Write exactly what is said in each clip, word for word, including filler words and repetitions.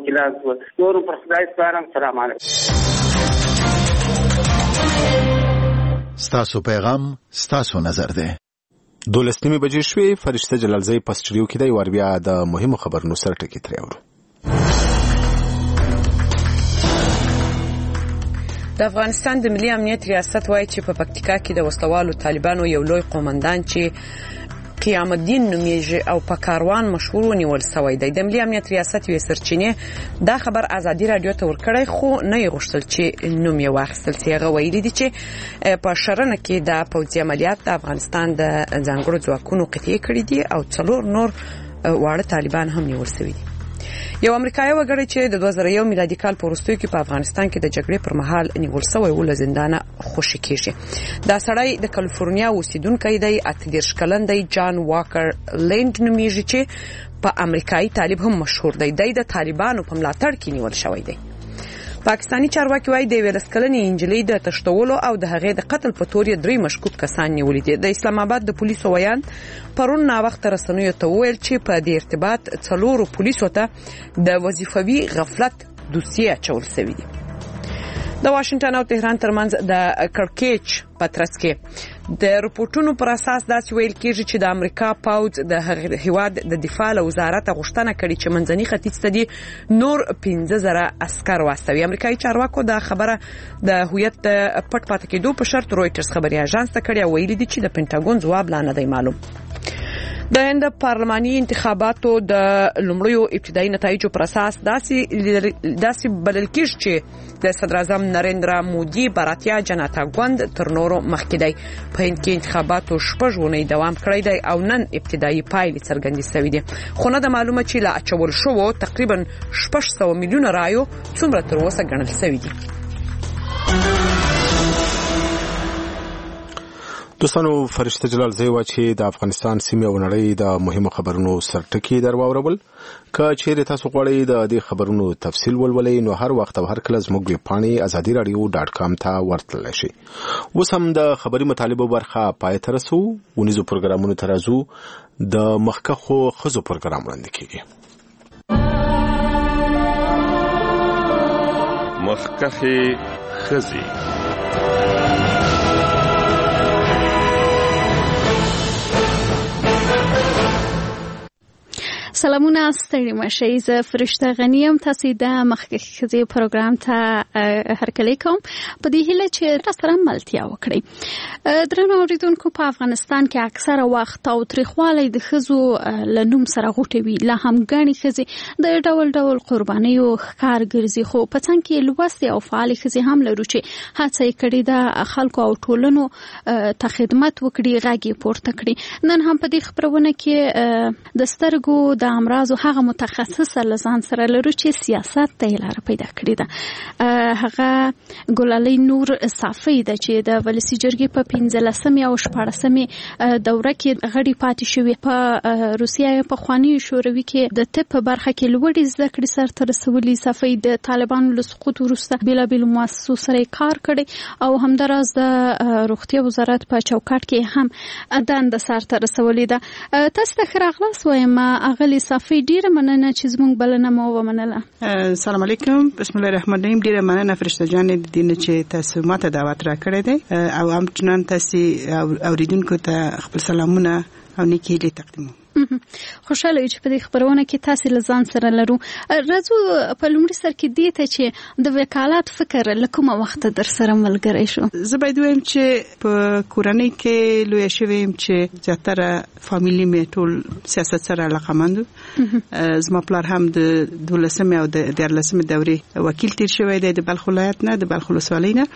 وکیلان شول. نور پر خدای سپارم. سلام علیکم. ستاسو پیغام ستاسو نظر دی. دولسنیمې بجې شوې. فرشته جلالزی په سټډیو کې دی. ور بیا د مهمو خبرونو سره ټکی ترې اورو. د افغانستان د ملي امنیت ریاست وایي چې په پکتیکا کې د وسلوالو طالبانو یو لوی قومندان چې قیام الدین نومیږي او په کاروان مشهور ونیول شوی دی. د ملي امنیت ریاست یو سرچینه دا خبر ازادي رادیو ته ورکړی خو نه یې غوښتل چې نوم یې واخیستل شي. هغه ویلي دي چې په شرنه کې د پوځي عملیات د افغانستان د ځانګړو ځواکونو قطعي کړي دي او څلور نور واړه طالبان هم نیول شوي دي. یو امریکایي وګړی چې د دوه زره یو میلادي کال په وروستیو کې په افغانستان کې د جګړې پر مهال نیول شوی و له زندانه خوشي کیږي. دا سړی د کالیفورنیا اوسیدونکی دی. اته دېرش کلن دی. جان واکر لینډ نومیږي چې په امریکایي طالب هم مشهور دی. دی د طالبانو په ملاتړ کې نیول شوی دی. پاکستانی چارواکي وايي د ویلس کلنې انجلۍ د تشتولو او د هغې د قتل په تور درې مشکوک کسان نیولي دي. د اسلام آباد د پولیسو ویان پرون نا وخت رسنیو ته ویل چې په دې ارتباط څلورو پولیسو ته د وظیفوي غفلت دوسیه چول شوی دي. د واشنگټن او تهران ترمنځ د کړکېچ پترس کې د رپورټونو پر اساس داسې ویل کېږي چې د امریکا پوځ د هیواد د دفاع له وزارت غوښتنه کړې چې منځني ختیځ ته دي نور پنځه زره عسکر واستوي. امریکایي چارواکو دا خبره د هویت پټ پاتې کېدو په شرط رويټرز خبري اژانس ته کړې او ویلي دي چې د پینټاګون ځواب لا نه دی معلوم. د هند پارلماني انتخاباتو د لومړیو ابتدایي نتایجو پر اساس داسې داسې بلل کېږي چې د صدر اعظم نریندرا مودي براتیا جنتا ګوند تر نورو مخکې دی. په هند کې انتخاباتو شپږ اونۍ دوام کړی دی او نن ابتدایي پایلې څرګندې شوې دي. خو نه د معلومه چې لا اچول شوو تقریبا شپږ سوه میلیونه رایو څومره تر اوسه ګڼل شوي دي. دوستانو فرشته جلالزی وا چې د افغانستان سیمه او نړۍ د مهمو خبرونو سرټکی درواورول. که چیرې تاسو غواړئ د دې خبرونو تفصیل ولولئ نو هر وخت او هر کله زموږ ویب پاڼې ازادي رادیو ډاټ کام ته ورتللی شئ. اوس هم د خبري مطالبه برخه پای ته رسو. ونیزو پروګرامونو ته راځو. د مخکښو ښځو پروګرام وړاندې کیږي. مخکښې ښځې. سلامونه ستړي مشئ. زه فرشته غنیم. تاسو د مخکښې ښځې پروګرام ته هرکلی کوم په دې هیله چې راسره ملتیا وکړئ. درنو اوریدونکو په افغانستان کې اکثره وخت او تاریخوالی د ښځو له نوم سره غوټوي. لا هم ګڼې ښځې د ډول ډول قربانیو ښکار ګرځي خو په څنګ کې لوستې او فعالې ښځې هم لرو چې هڅه یې کړې ده خلکو او ټولنو ته خدمت وکړي غږ یې پورته کړي. نن هم په دې خپرونه کې د سترګو د امراضو هغه متخصصه لزان سره لرو چې سیاست ته لار پیدا کړی ده. هغه ګلالۍ نور صافی ده چې د ولسی جرګې په پنځلسمې او شپاړسمې دوره کې غړي پاتې شوې. په روسیه په خواني شوروي کې د طب په برخه کې لوړې زده کړې سرته رسولې. صافی د طالبانو له سقوط وروسته بیلابیلو مؤسسو سره کار کړی او همداراز د روغتیا وزارت په چوکاټ کې هم دنده سرته رسولې ده. تاسو ته ښه راغلاست وایم. اغلی صافی ډیره مننه چې زموږ بلنه مو ومنله. السلام علیکم. بسم الله الرحمن الرحیم. ډیره مننه فرشته جان د دې چې تاسو ماته دعوت راکړی دی او هم چنان تاسو اوریدونکو ته خپل سلامونه او نیکی هیلې تقدیموم. خوشاله یم چې په دې خبرونه کې تاسو لزان سره لرو. راځو په لومړي سر کې دې ته چې د وکالت فکر لکه وخت در سره ملګری شو. زه باید وایم چې په کورنۍ کې لوی شوم چې زیاتره فامیلی مې ټول سیاست سره علاقمند. زما پلار هم د دولسمې او د دیارلسمې دورې وکیل تیر شوی دی د بلخ ولایت نه د بلخ ولسوالۍ نه.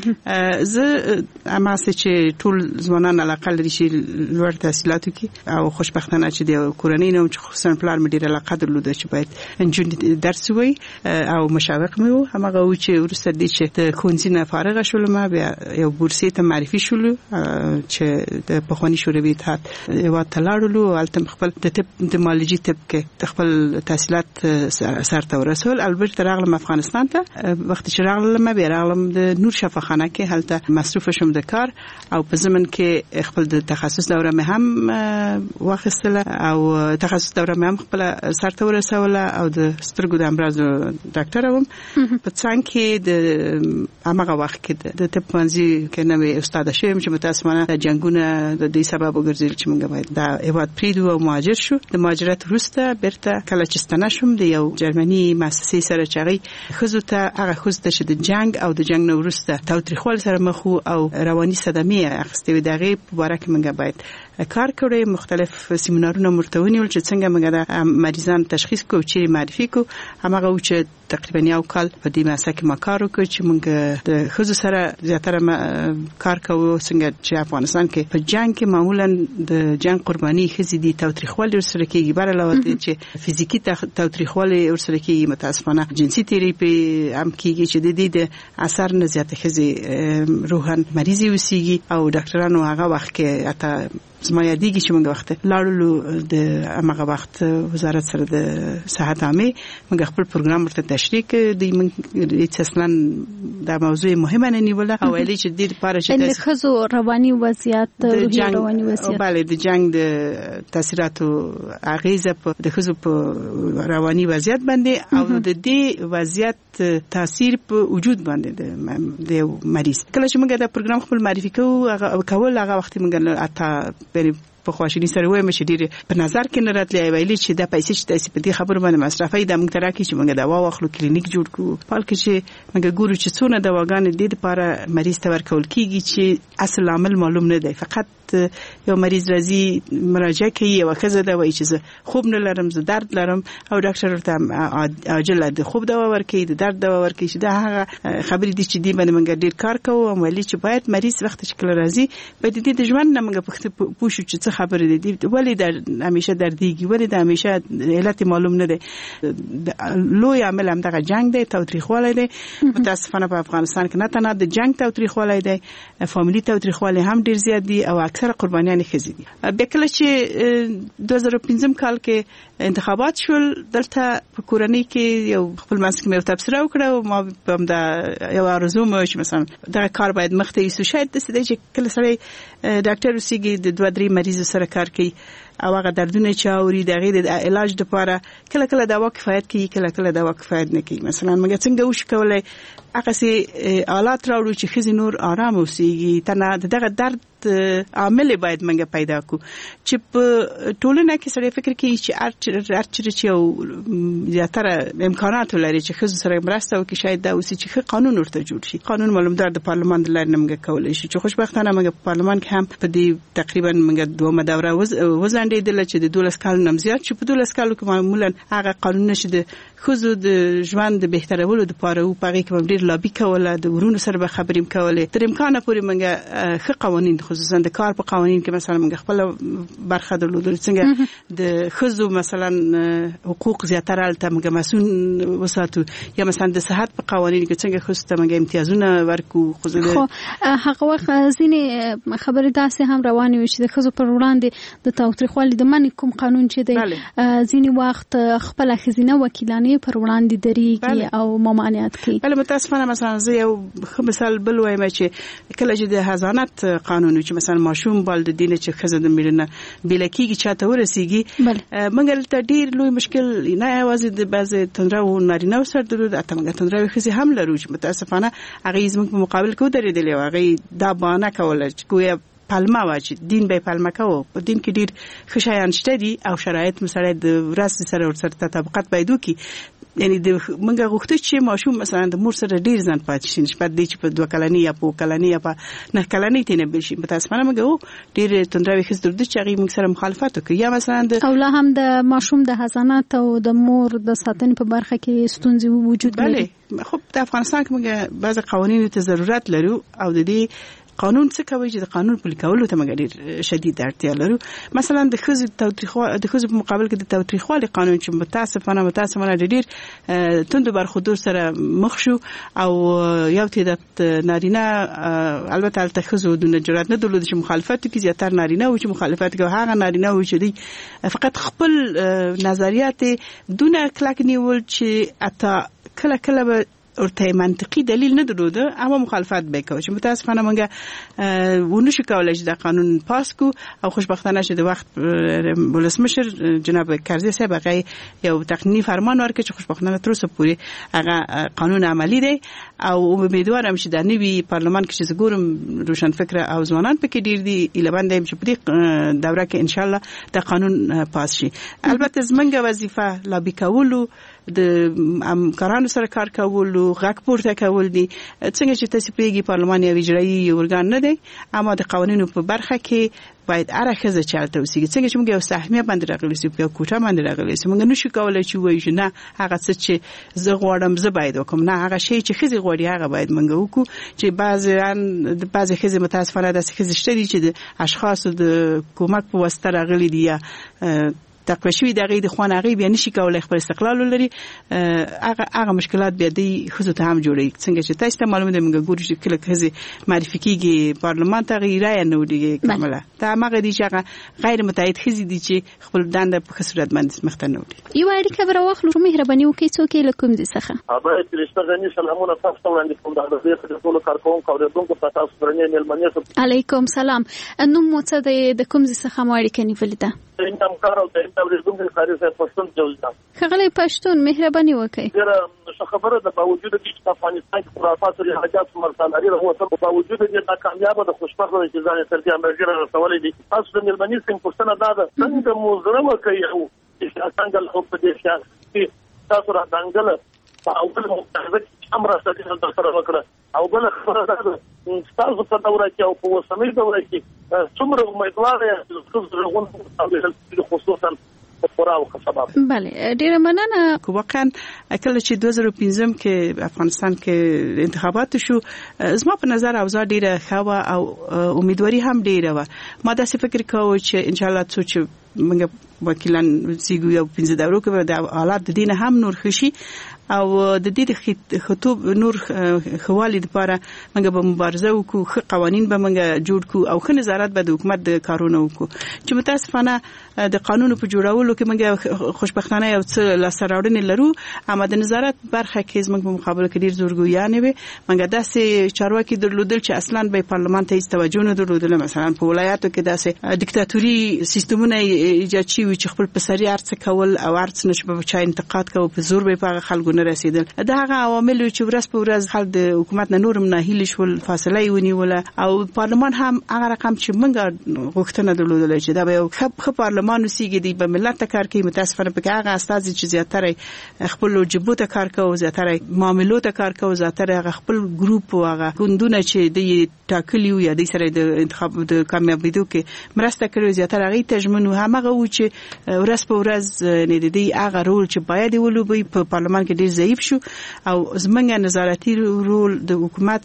زه اماسه چې ټول ځوانان علاقه لري چې لوړ تحصیلات وکړي او خوشبختانه چې د کورنۍ نوم چې خصوصا پلار مې ډیر علاقه درلوده چې باید انجونې درس وي او مشوق مې وو. همغه و چې ورسته دي چې د ښوونځي نه فارغه شولم بیا یو بورسي ته معرفي شولو چې د پخواني شوروي اتحاد هیواد ته لاړو. هلته خپل د طب د مالجي طب کې خپل تحصیلات سرته ورسول. البته راغلم افغانستان ته. وخت چې راغلم بیا راغلم د نور شفاخانه کې هلته مصروف شوم د کار او په زمن کې خپل د تخصص دوره مې هم واخیستل ورسوله او تخصص دوره مې هم خپل سرته ورسوله او د سترګو د امراض ډاکټر وم په څنګه کې د هغه وخت کې د طب منځي کې نوې استاد شوم چې متاسفانه د جنگونه د دې سبب وګرځول چې موږ باید دا ایواد پریدو او مهاجر شو. د مهاجرت وروسته بیرته کله چې ستنه شوم د یو جرمني مؤسسې سره چغې خزو ته هغه خزو ته چې د جنگ او د جنگ نه وروسته تاوتریخوال سره مخ او رواني صدمه اخستې و دغه په اړه کې موږ باید کار کړی. مختلف سیمینارونه مرتونی ول چې څنګه موږ د مریضان تشخیص کو چې معرفي کو هغه و چې تقریبا یو کال په دې ماسه کې ما کار وکړ چې موږ د خزو سره زیاتره کار کوو څنګه چې افغانستان کې په جنگ کې معمولا د جنگ قرباني خزي دي تاوتریخوالي ورسره کېږي بر علاوه چې فزیکی تاوتریخوالي ورسره کېږي متاسفانه جنسي تراپي هم کېږي چې د دې د اثر نه زیاته خزي روحان مریضي وسیږي او ډاکټرانو هغه وخت کې اته زما یادېږي چې موږ وخت لاړو د هغه وخت وزارت سره د صحت عامه موږ خپل پروګرام ورته تشریح کړ د موږ اصلا دا موضوع مهمه نه نیوله او ویلي چې د دې لپاره چې د خزو رواني وضعیت روحي رواني وضعیت بله د جنگ د تاثیراتو اغیزه په د خزو په رواني وضعیت باندې او د دې وضعیت تاثیر په وجود باندې د مریض کله چې موږ دا پروګرام خپل معرفي کوو هغه کول هغه وخت موږ اته په خواشینی سره وایم چې ډیر په نظر کې نه راتلی ویلي چې د پیسې چې تاسو په دې خبرو باندې مصرفي د موږ ترکه چې موږ دوا واخلو کلینیک جوړ کو پالکه چې موږ ګورو چې څونه دواګانې د دې لپاره مریض ته ورکول کیږي چې اصل عامل معلوم نه دی. فقط یو مریض راځي مراجعه کوي او خزه دا وایي چې خوب نه لرم زه درد لرم او ډاکټر ورته عاجل د خوب دوا ورکوي د درد دوا ورکوي چې دا هغه خبرې دي چې دی باندې موږ ډیر کار کوو او ویلي چې باید مریض وخت چې کله راځي باید د دې ژوند نه موږ پوښتو چې څه خبرې دي ولې د همیشه درديږي ولې د همیشه علت معلوم نه دی. لوی عامل هم دغه جنگ دی تاوتریخوالی دی متاسفانه په افغانستان کې نه تنه د جنگ تاوتریخوالی دی فامیلی تاوتریخوالی هم ډیر زیات دي او اکثر قربانیان خزي دي. به کله چې دوه زره و پنځم کال کې انتخابات شول دلته په کورنۍ کې یو خپل منځ کې مې تبصره وکړه او ما هم دا یو ارزو مې چې مثلا دا کار باید مخته یې شاید د دې چې کله سره ډاکټر وسیږي د دوه درې مریض سره کار کوي او هغه دردونه چې اوري د غیر د علاج لپاره کله کله دوا کفایت کوي کله کله دوا کفایت نه کوي. مثلا موږ څنګه وش کولای هغه سي آلات راوړو چې خزي نور آرام اوسيږي تنه دغه درد عامل باید موږ پیدا کو چې په ټولنه کې سره فکر کوي چې ارچ چې او زیاتره امکانات لري چې خزي سره مرسته وکړي شاید دا اوسي چې قانون ورته جوړ شي. قانون معلومدار د پارلمان د لارې موږ کولای شي چې خوشبختانه موږ په پارلمان کې هم په دې تقریبا موږ دوه دوره وزندېدل چې د دولس کال نم زیات چې په دولس کالو کې معمولا هغه قانون نشي د خزو د ژوند د بهترولو لپاره او پاره کې ډیر لابي کوله د ورونو سره به خبرې کوله تر امکانه پورې موږ ښه قوانين خصوصا د کار په قوانين کې مثلا موږ خپل برخه درلودل څنګه د خزو مثلا حقوق زیاتره الته موږ مسؤل وساتو یا مثلا د صحت په قوانين کې څنګه خصوصا موږ امتیازونه ورکو خو هغه وخت ځینې خبرې داسې هم روانې وي چې د خزو پر وړاندې د تاوتریخوالي د منع کوم قانون چې دی ځینې وخت خپل خزینه وکیلانه پر وړاندې دریږي او ممانعت کوي. بله متاسفانه مثلا زه یو مثال بل وایم چې کله چې د حضانت قانون چې مثلا ماشوم بال د دینه چې خزه د میرنه بلکیږي چاته ورسیږي منګل ته ډیر لوی مشکل نه یوازې د بعض تندرو نارینه سره درود اته موږ تندرو خزي هم لرو چې متاسفانه هغه زموږ په مقابل کې درېدلی هغه دا بانه کوله چې کوی پالما واچ دین به پالما کوو په دین کې ډیر خشایان شته دي او شرایط مثلا د وراسته سره ورسره طبقات پیدا کی یعنی د منګه غوښته چې ماشوم مثلا د مور سره ډیر ځان پات شي نسبت دی چې په دوه کلنی یا په کلنی یا په نه کلنی تنه بشي متاسفانه موږ ډیر تندروي خز درد چې هغه موږ سره مخالفت کوي یا مثلا د او لا هم د ماشوم د حضانت او د مور د ساتنې په برخه کې ستونزې وجود لري. خب د افغانستان کې موږ بعض قوانینو ته ضرورت لرو او د دې قانون څه کوي چې د قانون پلي کولو ته موږ ډیر شدید اړتیا لرو. مثلا د خزو تاوتریخوالي د خزو په مقابل کې د تاوتریخوالي قانون چې متاسفانه متاسفانه ډیر توند برخودور سره مخ شو او یو تعداد نارینه البته الته خزو د جرأت نه درلود چې مخالفت کوي زیاتره نارینه او چې مخالفت کوي هغه نارینه او چې دی فقط خپل نظریات دونه کلک نیول چې اته کله کله ورته منطقي دلیل نه درلوده اما مخالفت وکړو چې متاسفانه موږ ونه شو کولای چې د قانون پاس کو او خوشبختانه چې د وخت ولسمشر جناب کرزي صاحب هغه یو تقنینی فرمان ورکړ چې خوشبختانه تر اوسه پورې هغه قانون عملی دی او امیدوارم چې د نوي پارلمان کې چې زګورم روشن فکر او ځوانان پکې ډیر دي ایلباندې چې په دې دوره کې ان شاء الله د قانون پاس شي. البته زمونږ وظیفه لابي کولو د همکارانو سره کار کول او غږ پورته کول دي. څنګه چې تاسو پیږي پارلمان یو اجرایي ارګان نه دی اما د قوانینو په برخه کې باید ارخصه چالت اوسېږي. څنګه چې موږ یو سهمیه باندې راغلی سو په کوټه باندې راغلی سو موږ نشو کولای چې وایو چې نه هغه څه چې زه غواړم زه باید وکم، نه هغه شی چې خزي غواړي هغه باید موږ وکړو. چې بعضیان د بعضی خزي متاسفانه د خزي شته دي چې د اشخاصو د کومک په واسطه راغلي دي یا تقویشوی دغه د خوان هغه بیا نشي کولای خپل استقلال ولري. هغه هغه مشکلات بیا د خزو ته هم جوړي. څنګه چې تاسو ته معلومه ده موږ ګورو چې کله خزي معرفي کیږي پارلمان ته غیره نه وړي کامله دا هغه دي چې هغه غیر متعهد خزي دي چې خپل دنده په خسرت باندې مخته نه وړي. یو اړیکه بر واخلو مهرباني وکړئ څوک یې لکم دي څخه ابا ترشته غني سلامونه تاسو ته وړاندې کوم د دې د ټولو کارکونکو او دونکو په تاسو درنه ملمنه علیکم سلام. نو مو څه د کوم څه څخه مو اړیکه نیولې ده؟ انتم کار او د تبلیغون د خارج څخه پښتون جوړه خغلی پښتون مهرباني وکړئ. ډیره خبره د باوجود چې افغانستان کې خرافات او حاجات مرسالري هو په باوجود د ناکامیابه د خوشبخته انتظار تر دې امریکا رسولې دي. تاسو د ملمنې څنګه پښتنه ده څنګه موزره وکړي او چې څنګه له په دې چې تاسو را څنګه او بل مختلف امر سره د سره وکړه او بل خبره ده تاسو په دوره کې او په وسمې دوره کې څومره امیدوار یاست چې زغون او خصوصا پراو خبر. بله ډیره مننه. واقعا کله چې دوه زره پنځم کې افغانستان کې انتخابات شو زما په نظر اوضاع ډیره ښه او امیدواري هم ډیره و. ما داسې فکر کاوه چې ان شاء الله څو چې موږ وکیلان سیګو یو پنځه دورو کې د حالات د دین هم نور خشي او د دې خطوب نور خوالي لپاره موږ به مبارزه وکړو، خو قوانين به موږ جوړ کړو او خو نظارت به د حکومت د کارونه وکړو. چې متاسفانه د قانون په جوړولو کې موږ خوشبختانه یو څه لاسراوړنې لرو اما د نظارت برخه کې موږ په مقابله کې ډیر زورګویانه وي. موږ داسې چارواکي درلودل چې اصلا به پارلمان ته هیڅ توجه نه درلودل. مثلا په ولایاتو کې داسې دیکتاتوري سیستمونه ایجاد شوي چې خپل پسري ارڅ کول او ارڅ نشي په چا انتقاد کوي په زور به په خلکو نه رسیدل. دا هغه عوامل چې ورځ په ورځ خلک د حکومت نه نورم نه هیل شول، فاصله یې ونیوله او پارلمان هم هغه رقم چې موږ غوښتنه درلودل چې دا به یو ښه پارلمان وسیږي د ملت کار کوي. متاسفانه په هغه استازي چې زیاتره خپل جبوت کار کوي، زیاتره معاملات کار کوي، زیاتره هغه خپل ګروپ او هغه ګوندونه چې د ټاکلیو یا د سره د انتخاب د کامیابیدو کې مرسته کوي زیاتره هغه تجمن همغه و چې ورځ په ورځ نه دی هغه رول چې باید ولوبي په پارلمان کې ډیر ضعیف شو او زمونږ نظارتي رول د حکومت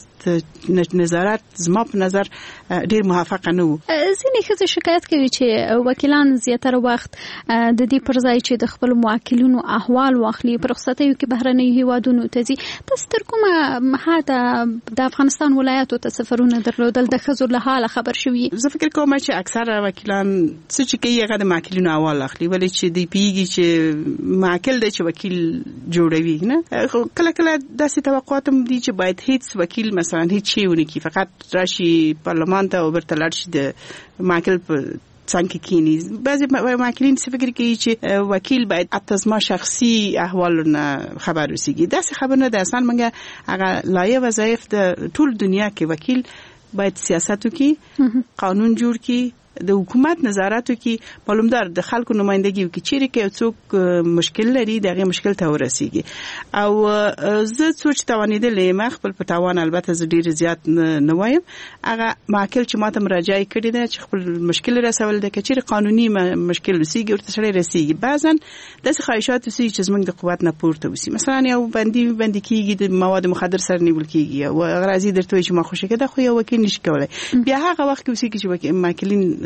نظارت زما په نظر ډیر موافقه نه و. ځینې خزه شکایت کوي چې وکیلان زیاتره وخت د دې پر ځای چې د خپل موکلینو احوال واخلي پر رخصتیو کې بهرنۍ هیوادونو ته ځي. تاسو تر کومه مهاله د افغانستان ولایاتو ته سفرونه درلودل د خزو له حاله خبر شوي؟ زه فکر کوم چې اکثره وکیلان څه چې کوي هغه د موکلینو احوال اخلي ولې چې دی پیږي چې موکل د چې وکیل جوړوي نه. کله کله داسې توقعات هم دي چې باید هیڅ وکیل مثلا هیڅ شی ونه کی فقط راشي پارلمان ته او برته لاړ شي د موکل په څنګه کینی. بعضی موکلین څه فکر کوي چې وکیل باید اتزما شخصي احوالونه خبر وسیږي. داسې خبر نه ده. اصلا موږ هغه لایه وظایف د ټول دنیا کې وکیل باید سیاست وکړي، قانون جوړ کړي، د حکومت نظارت وکړي، معلومدار د خلکو نمائندګي وکړي. چیرې کې څوک مشکل لري دغه مشکل ته ورسیږي او زه څوک توانیدلې ما خپل په تاوان البته زه ډیر زیات نه وایم هغه ماکل چې ماته مراجعه کړې ده چې خپل مشکل رسول ده چې قانوني مشکل وسیږي ورته سره رسیږي. بعضن داسې خواهشات وسیږي چې زمونږ د قوت نه پورته وسی. مثلا یو بندي بندي کیږي د مواد مخدر سره نیول کیږي او غرازي درته چې ما خوشی کده خو یو وکیل نشي کولای. بیا هغه وخت کې وسیږي چې ماکلین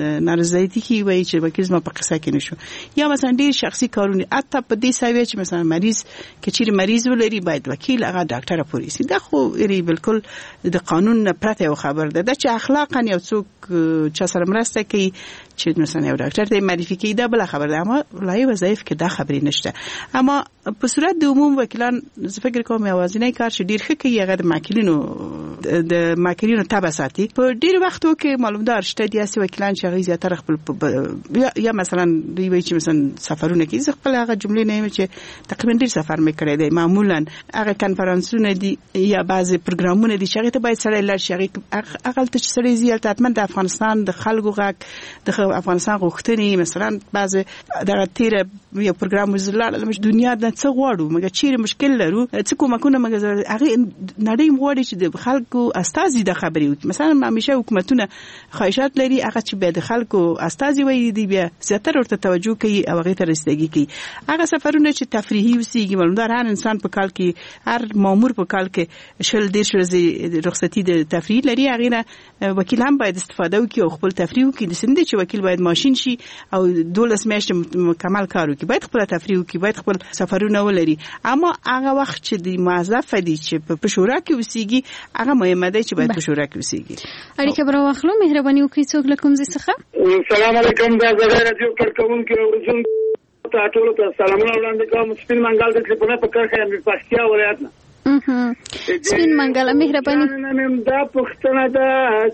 نارضایتي کی وایي چې وکیل زما په قصه کې نشو یا مثلا ډیر شخصي کارونه اته په دې ساوي چې مثلا مریض کې چیرې مریض ولري باید وکیل هغه ډاکټر پوری سي دا خو ری بالکل د قانون نه پرته خبر ده چې اخلاقا یو څوک چې سره مرسته کوي چې مثلا یو ډاکټر ته معرفي کوي دا بل خبر ده اما لای وظایف کې دا خبرې نشته اما په صورت د عموم وکیلان زه فکر کوم یوازینی کار چې ډیر ښه کوي هغه د ماکلینو د ماکلینو تابع ساتي په ډیر وختو کې معلومدار شته دي چې وکیلان چې غي زیاتره خپل یا مثلا دوی وایي چې مثلا سفرونه کوي زه خپل هغه جملې نه یم چې تقریبا ډیر سفر مې کړی دی معمولا هغه کانفرنسونه دي یا بعضي پروګرامونه دي چې هغه ته باید سره لړ شي هغه ته چې سره زیات حتمن د افغانستان د خلکو غږ د افغانستان غوښتنې مثلا بعضي دغه تیر یو پروګرام وزلال لمش دنیا د څه غواړو مګر چیرې مشکل لرو څه کومکونه مګر هغه نړۍ غواړي چې د خلکو استازي د خبري وکړي مثلا همیشه حکومتونه خواهشات لري هغه چې به د خلکو استازي وي دي بیا زیاتره ورته توجه کوي او هغه ته رسیدګي کوي هغه سفرونه چې تفریحي وسیږي معلومدار هر انسان په کال کې هر مامور په کال کې شل ډیر شل رخصتي د تفریح لري هغه نه وکیل هم باید استفاده وکړي او خپل تفریح وکړي د سند چې وکیل باید ماشين شي او دولس میاشتې مکمل کار وکړي باید خپل تفریح وکړي باید خپل سفرونه ولري اما هغه وخت چې د موظف دي چې په شورا کې وسیږي هغه مهمه ده چې باید په شورا کې وسیږي اړیکه برو واخلو مهرباني وکړئ څوک لکم زی څخه السلام علیکم دا زه رادیو کارکون کې ورزون ته ټول ته سلامونه وړاندې کوم سپین منګال د ټلیفون په کار کې د پښتیا ولایت نه اها سپین منګال مهرباني نن دا پښتنه ده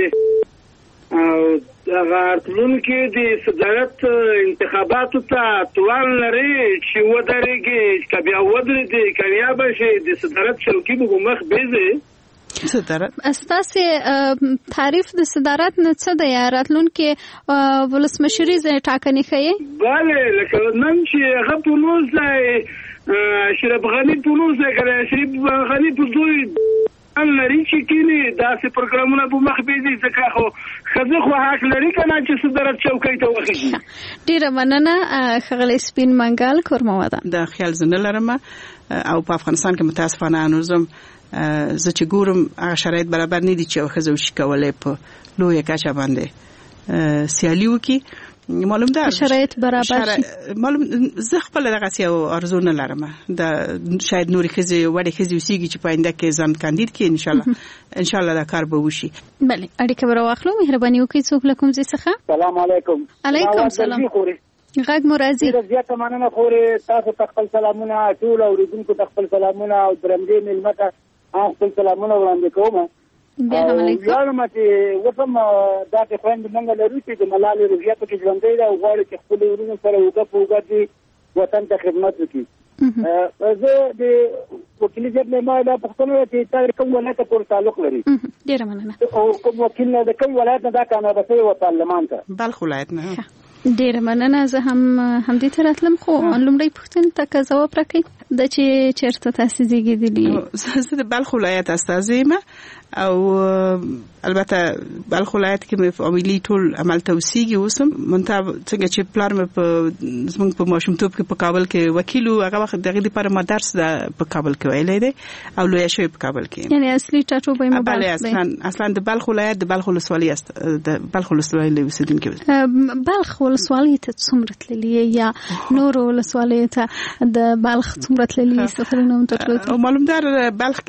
چې او هغه ټول کې د صدارت انتخاباتو ته توان لري چې ودرېږي کبیا ودرېږي کبیا به شي د صدارت چوکۍ به مخ بیزه صدارت استاسي تعریف د صدارت نه څه د یاراتلون کې ولسمشری ځای ټاکنې خي bale لکه نن چې هغه په نوز ځای شریف غنی په نوز ځای کړی شریف غنی په دوی ان لري چې کینی داسې پروګرامونه په مخ بیزي ځکه خو خزه خو حق لري کنه چې صدارت چوکۍ ته وخیږي ډیره مننه خغل سپین منګال کورمواده د خیال زنه لرم او په افغانستان کې متاسفانه انوزم زه چې ګورم هغه شرایط برابر نه دي چې خزه وشي کولای په لوی کاچا باندې سیالي وکي معلوم ده شرایط برابر شي معلوم زه خپل دغه سیاو ارزو نه لرم دا شاید نوري خزه وړي خزه وسیږي چې پاینده کې ځان کاندید کې ان شاء الله ان شاء الله دا کار به وشي بله اړیکه برو واخلو مهرباني وکړئ څوک لکم زی څخه سلام علیکم علیکم سلام غږ مو راځي زیاته مننه خورې تاسو خپل سلامونه ټول اوریدونکو خپل سلامونه او درمدې ملمته خپل سلامونه وړاندې کوم یاره مته وفم دا چې فرند منګه لري چې د ملالي روحیه په کې ژوندۍ ده او غواړي چې خپل ورونو سره وګه پوګه دي وطن ته خدمت وکړي زه د وکیل جب نه ما دا پښتنو چې تاسو کوم ولایت پورې تعلق لري ډیر مننه او کوم وکیل نه د کوم ولایت نه دا کامیاب شوی و پارلمان ته بلخ ولایت نه ډیر مننه زه هم همدې ته راتلم خو لومړی پوښتنه ته ځواب راکړئ د چې چیرته تاسو زیږیدلی زه د بلخ ولایت استازی یم او البته بلخ ولایت کې مې فامیلی ټول عمل توسيږي اوسم منته څنګه چې پلان مې په زمونږ په ماشومتوب کې په کابل کې وکیل او هغه وخت دغه لپاره ما درس د په کابل کې ویلې دي او لوی شوی په کابل کې یعنی اصلي ټاټوبه مې بله اصلا اصلا د بلخ ولایت د بلخ ولسوالۍ است د بلخ ولسوالۍ له اوسیدونکو بلخ ولسوالۍ ته څومره تللی یا نور ولسوالۍ ته د بلخ څومره تللی سفرونه متوجه معلوم دار بلخ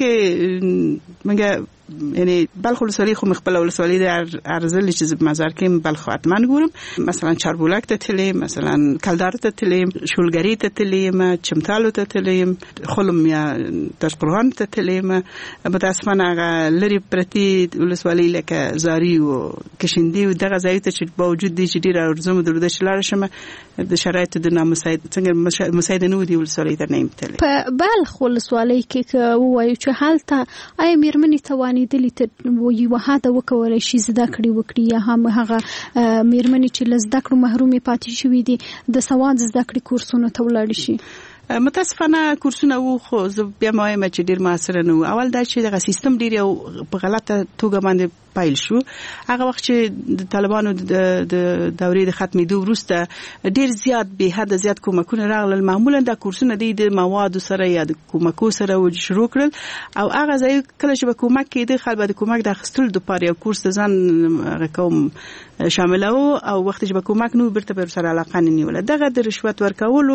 کې منګه یعنی بلخ ولسوالۍ خو مخبل ولسوالۍ د ارزل چې مزار کې بلخ اتمن ګورم مثلا چاربولک ته تلیم مثلا کلدار ته تلیم شولګری ته تلیم چمتالو ته تلیم خلم یا تشقرغان ته تلیم متاسفانه هغه لري پرتی ولسوالۍ لکه زاری او کشندی او دغه ځای ته چې باوجود دي چې ډیر ارزم درود شلار شمه د شرایط د نامساعد څنګه مساعد نه ودی ولسوالۍ ته نه تل په بلخ ولسوالۍ کې وایي چې حالت آی میرمنې توانی دلی ته وی وهاده وکول شي زده کړی وکړي یا هم هغه میرمنې چې لزده کړو محرومې پاتې شوې دي د سواد زده کړې کورسونه ته ولاړ شي متاسفانه کورسونه وو خو زه بیا مایم چې ډیر موثر نه اول دا چې دغه سیستم ډیر یو په غلطه توګه باندې پیل شو. هغه وخت چې د طالبانو د دورې د ختمېدو وروسته ډیر زیات به حد زیات کومکونه راغلل. معمولا دا کورسونه د موادو سره یا د کومکو سره شروع کړل او هغه ځای کله چې به کومک کېده خلک به د کومک د اخیستلو لپاره یو کورس د ځان کوم شامل او او وخت چې به کومک نو برته پر سره علاقه نه نیول. دغه د رشوت ورکولو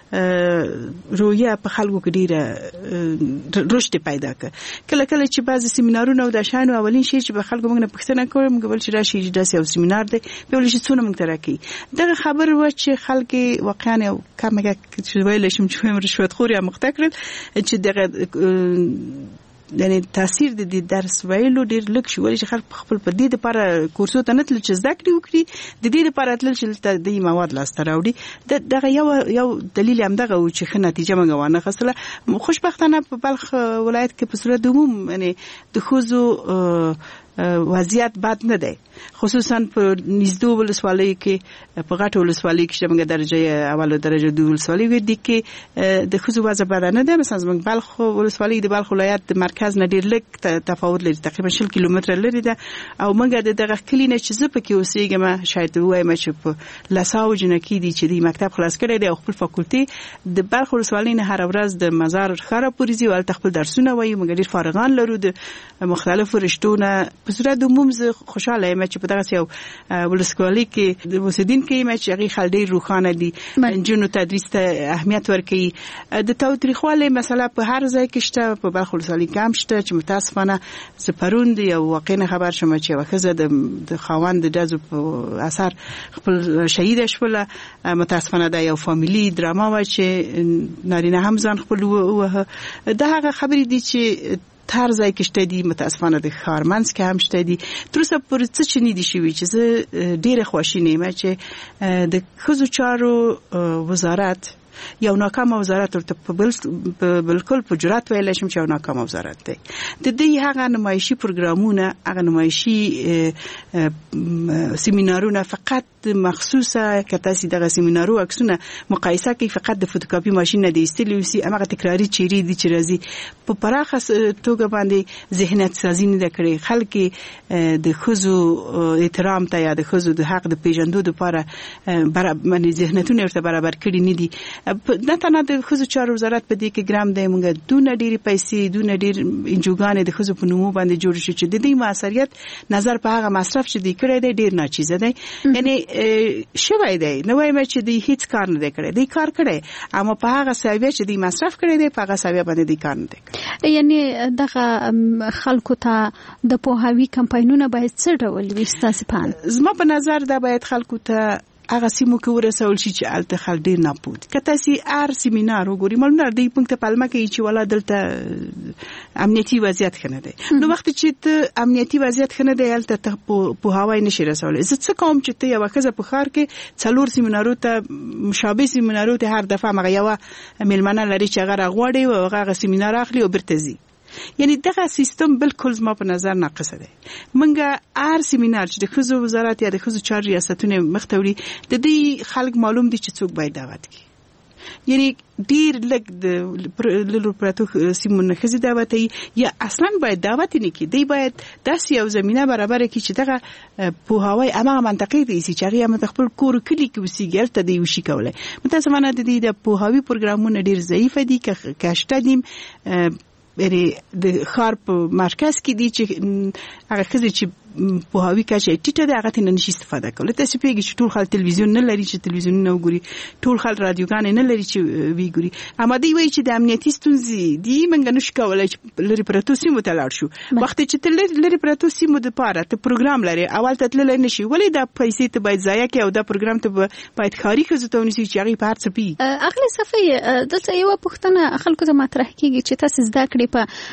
رویه په خلکو کې ډیره رشد پیدا کړ. کله کله چې بعضی سیمینارونه او د شانو اولین شی چې به خلکو موږ نه پښتنه کوم قبل چې راشي د یو سیمینار دی په ولې چې څونه موږ ترکی دغه خبر و چې خلک واقعا یو کمه چې ویل شم چې رشوت خوري مخته کړل چې دغه یعنی تاثیر د دې درس ویلو ډیر لږ شو چې خلک خپل په دې لپاره کورسو ته نتل چې زده کړي وکړي د دې لپاره تل چې د مواد لاسته راوړي. دغه یو یو دلیل هم دغه و چې ښه نتیجه موږ وانه خسله. خوشبختانه په بلخ ولایت کې په صورت عموم یعنی د خوځو وضعیت بد نه دی، خصوصا په نږدې ولسوالۍ کې په غټو ولسوالۍ کې چې موږ درجه اول درجه دوه ولسوالۍ وې کې د خوځو وضع بد نه دی. مثلا موږ بلخ ولسوالۍ د بلخ ولایت د مرکز نه ډیر لږ تفاوت لري، تقریبا شل کیلومتره لري ده او موږ دغه کلی نه چې زه پکې اوسېږم شاید وایم چې په لساو جنکی دي چې د مکتب خلاص کړی دی او خپل فاکولټي د بلخ ولسوالۍ نه هر ورځ د مزار خره پورې ځي او خپل درسونه وایي. موږ ډیر فارغان لرو د مختلفو رشتونه. په صورت عموم زه خوشاله یم چې په دغه یو ولسوالۍ کې د اوسیدین کې مچ هغه خل ډیر روخانه دي، جنو تدریس ته اهمیت ورکوي. د تاریخواله مسله په هر ځای کې شته، په بلخ ولسوالۍ کې هم شته چې متاسفانه زپروند یو واقعي خبر شوم چې وخزه د خاوند د دزو په اثر خپل شهید شوله. متاسفانه دا یو فامیلی دراما و چې نارینه هم ځان خپل وه. دا هغه خبرې دي چې تر ځای کې شته دي، متاسفانه د خارمنس کې هم شته دي. تر اوسه پورې څه چې نه دي شوي چې زه ډیره خوشاله یم چې د ښځو چارو وزارت یو ناکامه وزارت ورته په بالکل په جرأت ویل شم چې یو ناکامه وزارت دی. د دې هغه نمایشي پروګرامونه، هغه نمایشي سیمینارونه فقط مخصوصه کته سي دغه سیمینارو عکسونه مقایسه کوي فقط د فوتوکاپي ماشين نه دی استلی وسی هغه تکراری چيري دي چې راځي په پراخه توګه باندې ذهنیت سازي نه کړي. خلک د خزو احترام ته یا د خزو د حق د پیژندو لپاره برابر ذهنیتونه ورته برابر کړي نه دي. نه تنه د خزو چارو وزارت په دې کې ګرام دی، موږ دونه ډېری پیسې دونه ډېر انجوګان د خزو په نومو باندې جوړ شي چې د دې موثریت نظر په هغه مصرف چې دی کړی دی ډېر ناچیزه دی. یعنی شوی دی نو وایم چې دی هیڅ کار نه دی کړی، دی کار کړی اما په هغه ساویه چې دی مصرف کړی دی په هغه ساویه باندې دی کار نه دی کړی. یعنی دغه خلکو ته د پوهاوی کمپاینونه باید څه ډول وي ستاسو په زما په نظر دا باید خلکو ته هغه سیمو کې ورسول شي چې الته خل ډیر نه پود کته سي ار سیمینار وګوري مله د پنځه پالما کې چې ولا دلته امنیتي وضعیت خنه دی. نو وخت چې ته امنیتي وضعیت خنه دی الته په هوای نشي رسول. زه څه کوم چې ته یو کزه په خار کې څلور سیمینارو ته مشابه سیمینارو ته هر دفعه مغه یو ملمنه لري چې هغه غوړي او هغه سیمینار اخلي او برتزي. یعنی دغه سیستم بالکل زما په نظر ناقص دی. منګه ار سیمینار چې د خزو وزارت یا د خزو چار ریاستونه مختوري د دې خلک معلوم دي چې څوک باید دعوت کړي. یعنی ډیر لګ د لولو پراتو سیمونه خزي دعوت یا اصلا باید دعوت نه کړي. دی باید داسې یو زمينه برابر کړي چې دغه په هواي امه منطقې دي چې چاري هم خپل کور کلی کې وسیګل ته دی وشي کولای. متاسفانه د دې د په هواي پروګرامونه ډیر ضعیف دي که کاشته دي بری د خار په مرکز کې دي چې هغه خزي چې په هاوی کاچې ټیټه ده هغه ته نشي استفاده کول. تاسو پیږي چې ټول خل تلویزیون نه لري چې تلویزیون نه وګوري، ټول خل رادیوګان نه لري چې ویګوري. اما دی وایي چې د امنیتي ستونزې دی منګ نشو کولای چې لري پراتو سیمو ته لاړ شو. وخت چې تل لري پراتو سیمو د پاره ته پروګرام لري اول ته تل نشي ولی دا پیسې ته باید ضایع کې او دا پروګرام ته باید خاري خزو ته ونیسي چې هغه په هر څه پی. اغلی صفه دلته یو پښتنه خلکو ته مطرح کیږي چې تاسو زده کړې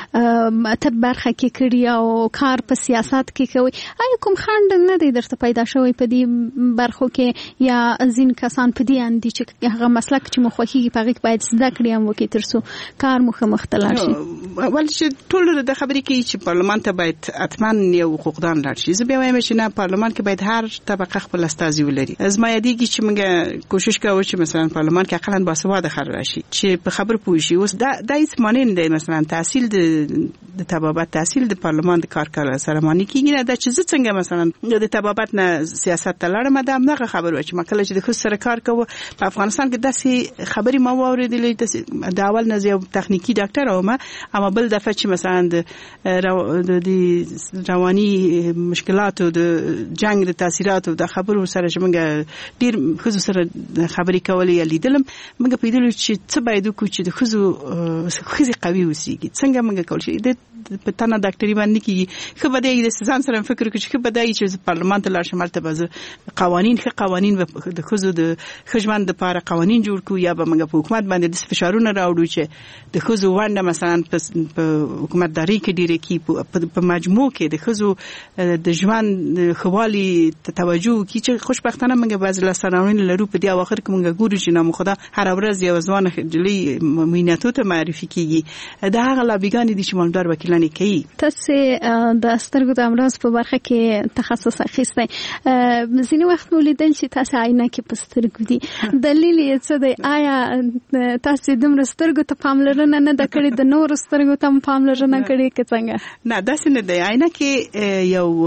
په تب برخه کې کړی او کار په سیاست کې کوي. آیا کوم خند نه دی درته پیدا شوی په دې برخو کې یا ځین کسان په دې اندي چې هغه مسلک چې مخوخي په هغه باید زده کړی هم وکړي ترڅو کار مخ مختلف شي؟ ول چې ټول د خبرې کې چې پارلمان ته باید اتمن یو حقوقدان لاړ شي. زه به وایم چې نه پارلمان کې باید هر طبقه خپل استازي ولري. از ما یادېږي چې موږ کوشش کوو چې مثلا پارلمان کې اقلا باسواده خلک راشي چې په خبر پوه شي. اوس دا د هیڅ معنی نه دی. مثلا تحصیل د د طبابت تحصیل د پارلمان د کارکړ سره معنی کیږي نه د چې څنګه مثلا د طبابت نه سیاست ته لاړم دا همغه خبر و چې مکله چې د خو سره کار کوو په افغانستان کې داسې خبري ما واورېدلې د اول نه یو تخنیکی ډاکټر او ما اما بل دفعه چې مثلا د رواني مشکلاتو د جنگ د تاثیراتو د خبرو سره چې موږ ډیر خو سره خبرې کولې یا لیدلم موږ پیدل چې څه باید وکړو چې د خو خزي قوي وسیږي څنګه موږ کول شي د په تنه ډاکټري باندې کیږي خو به د ځان سره فکر وکړي چې به دای چې پارلمان ته لاړ شمال ته به قوانين ښه قوانين د خزو د خجمن د لپاره قوانين جوړ کو یا به موږ په حکومت باندې د فشارونه راوړو چې د خزو ونده مثلا په حکومتداري کې ډیره کی په مجموع کې د خزو د ژوند خوالي توجه کی چې خوشبختانه موږ بعض لاسرانین لرو په دی اخر کې موږ ګورو چې نام خدا هر ورځ یو ځوان جلی میناتو ته معرفي کیږي دا هغه لابګانی دي چې مالدار وکیلانی کوي. تاسو د سترګو د امراض په برخه کې تخصص اخیستی ځینې وخت ولیدل چې تاسو عینه کې په سترګو دي دلیل یې څه دی آیا تاسو د سترګو ته پاملرنه نه د کړې د نور سترګو ته پاملرنه کړې که څنګه؟ نه داسې نه دی عینه کې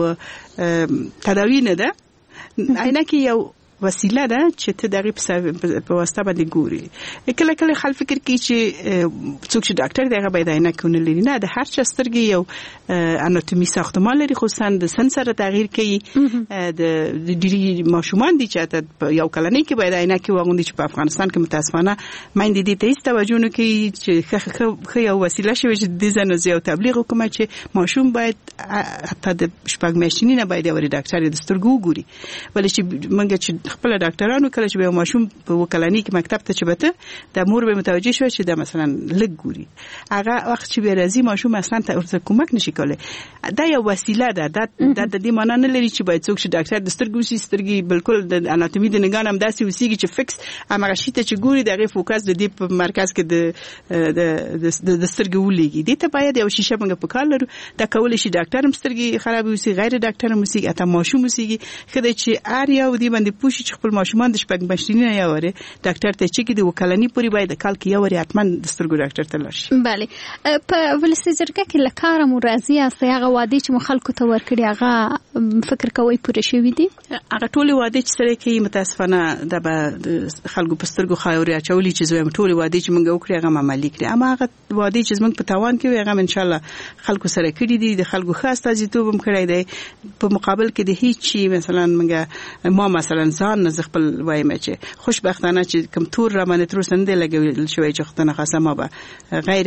یو تداوی نه ده عینه کې یو وسیله ده چې ته دغه په واسطه باندې ګوري کله کله خلک فکر کوي چې څوک چې ډاکټر دی هغه باید عینه کونه لري نه د هر چا سترګې یو اناتومي ساختمان لري خصوصا د سن سره تغییر کوي د ډیری ماشومان دي چې یو کلنۍ کې باید عینه کې واغوندي چې په افغانستان کې متاسفانه مایندې دې ته هیڅ توجه نه کوي چې خو یو وسیله شوی چې د ځنو زیو تبلیغ وکړي چې ماشوم باید حتی د شپږ میاشتې نه باید یو ډاکټر د سترګو ګوري ولې چې موږ چې خپل ډاکټرانو کله چې به ماشوم په وکلانی کې مکتب ته چبته د مور به متوجه شو چې د مثلا لګ ګوري هغه وخت چې به راځي ماشوم اصلا ته ورته کومک نشي کولای دا یو وسیله ده د د دې معنی نه لري چې باید څوک چې ډاکټر د سترګو شي سترګې بالکل د اناتومي د نگاه هم داسې وسیږي چې فکس هغه شی ته چې ګوري دغه فوکس د دې په مرکز کې د د د سترګو ولېږي دې ته باید یو شیشه موږ په کار لرو دا کول شي ډاکټر هم سترګې خراب وسی غیر ډاکټر هم وسی اته ماشوم وسیږي خدای چې ار یو دې باندې پوښي چې خپل ماشومان د شپږ میاشتې نه یاوره ډاکټر ته چې د وکلنی پوری باید کال کې یاوره حتمان د سترګو ډاکټر ته لاړ شي. bale په ولسی جرګه کې لکاره مرضی است هغه وادي چې مخالکو ته ورکړي هغه فکر کوي پوره شوی دي هغه ټول وادي چې سره کې متاسفانه د خلکو په سترګو خاوري اچولي چې زویم ټول وادي چې موږ وکړي هغه عملی کړي اما هغه وادي چې موږ په توان کې هغه ان شاء الله خلکو سره کړی دي د خلکو خاص تاجیتوب هم کړی دی په مقابل کې د هیڅ شي مثلا موږ ما مثلا ځان نه خپل وایم چې خوشبختانه چې کوم تور را باندې تر سنده لګول شوی چې ختنه خاصه ما به غیر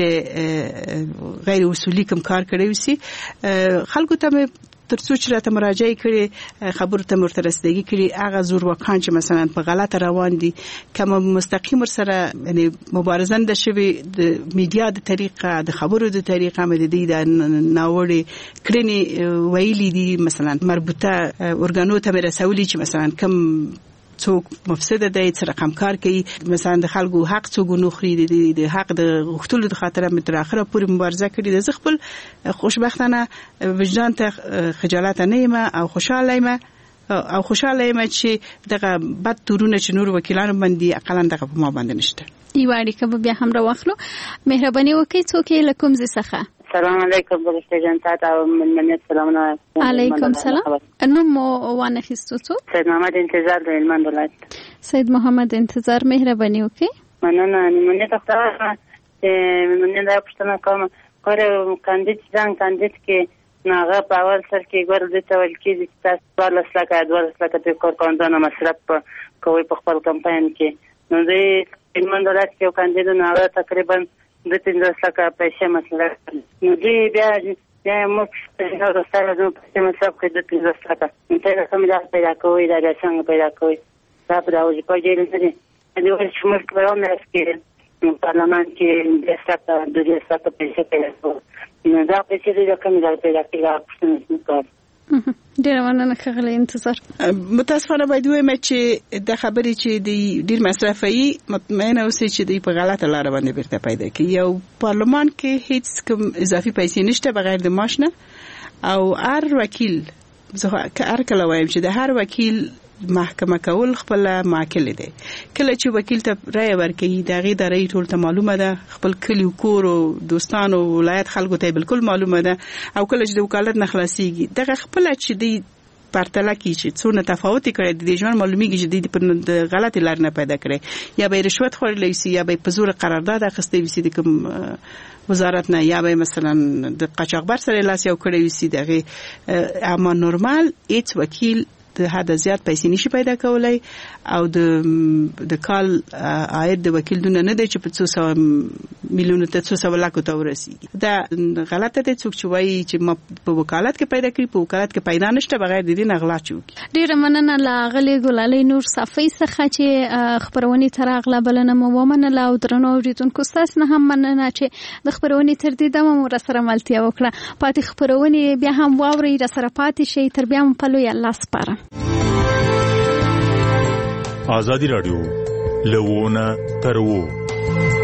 غیر اصولي کوم کار کړی وسی خلکو ته تر څو چې راته مراجعه کړي خبرو ته مرترسدګي کړي هغه زور وکړي چې مثلا په غلطه روان دي کوم مستقیم سره یعنی مبارزه د شوی د میډیا د طریقه د خبرو د طریقه مې د دې ناوړي کړنی ویلي دي مثلا مربوطه اورګانو ته رسولي چې مثلا کوم څوک مفسد دی چې رقم کار کوي مثلا د خلکو حق څوک نوخري دي د حق د غوښتلو د خاطر مې تر اخره پورې مبارزه کړې د خپل خوشبختانه وجدان ته خجالت نه یم او خوشاله یم او خوشاله یم چې دغه بد تورونه چې نور وکیلانو باندې اقلا دغه په ما باندې نشته یو اړیکه بیا هم راوخلو مهرباني وکړئ څوک یې لکم زی څخه السلام علیکم برشته جنتا او من منیت سلامونه علیکم سلام نو مو وانه خستو سید محمد انتظار د هلمند ولایت سید محمد انتظار مهرباني وکړئ مننه منیت اختر چې مننه دا پښتنه کوم کور کاندید ځان کاندید کې ناغه په اول سر کې ګور د تول کې د تاسو ورلس لکه د ورلس لکه د کور کاندید مصرف کوي په خپل کمپاین کې نو د هلمند ولایت کې کاندید ناغه تقریبا د پنځه لکه پیسې مسله نو دی بیا بیا موږ نو راستاله نو پیسې مصرف کوي د پنځه لکه نو ته کوم ځای پیدا کوي دا څنګه پیدا کوي دا په داوځي په دې لري د ورځ شمول کړو مې چې پارلمان کې د ستاسو د دې ستاسو پیسې پیدا کوي نو دا پیسې د کوم ځای پیدا کیږي ډیر مننه خغلی انتظار متاسفانه باید وایم چې د خبرې چې د ډیر مصرفي مطمئنه اوسئ چې د په غلطه لار باندې بیرته پیدا کی یو پارلمان کې هیڅ کوم اضافي پیسې نشته بغیر د معاش نه او هر وکیل زه هر کله وایم چې د هر وکیل محکمه کول خپل معقل دي. کله چې وکیل ته رائے ورکړي دا غي د رائے ټول ته معلومه ده، خپل کلی کور او دوستانو ولایت خلکو ته بالکل معلومه ده، او کله چې د وکالت نه خلاصيږي دغه خپل چې دی پرتله کی چې څونه تفاوت کړي د ژوند معلومیږي چې د غلطي لار نه پیدا کړي، یا به رشوت خورلې سي، یا به په زور قرارداد اخیستې وي د کوم وزارت نه، یا به مثلا د قاچاقبر سره لاس یو کړی وي دغه. اما نورمال هیڅ وکیل د حد زیات پیسې نشي پیدا کولای، او د د کال عاید د وکیل دونه نه دی چې په څو سو میلیون ته څو سو لک ته ورسیږي. دا غلطه ده څوک چې وایي چې ما په وکالت کې پیدا کړی، په وکالت کې پیدا نشته، بغیر د دې نه غلا چوکي. ډیره مننه لاغلی ګلالۍ نور صافی څخه چې خبرونه تر اغلا بلنه مو ومنله، او درنو اوریدونکو تاسو نه هم مننه چې د خبرونه تر دې دمو را سره ملتیا وکړه. پاتې خبرونه بیا هم واوري را سره پاتې شي، تر بیا هم په لوی الله سپاره. آزادی رادیو لوونه ترو